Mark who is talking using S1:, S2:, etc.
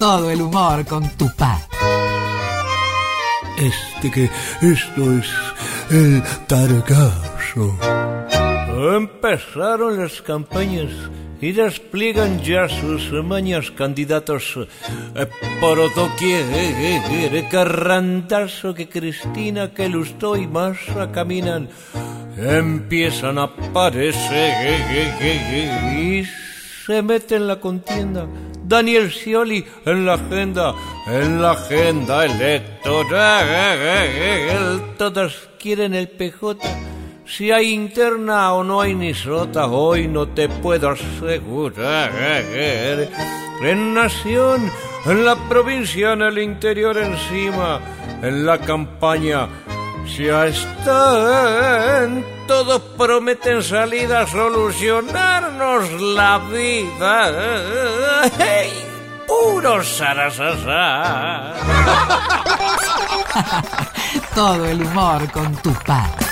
S1: Todo el humor con Tupá.
S2: Esto es el Targazo.
S3: Empezaron las campañas y despliegan ya sus mañas candidatos por doquier. Carrandazo que Cristina, que Lustó y Massa caminan, empiezan a aparecer y se mete en la contienda Daniel Scioli en la agenda electoral. Todos quieren el PJ. Si hay interna o no hay ni sota, hoy no te puedo asegurar. En Nación, en la provincia, en el interior, encima, en la campaña, ya están. Todos prometen salir a solucionarnos la vida. ¡Hey! Puro sarasasá.
S1: Todo el humor con Tupá.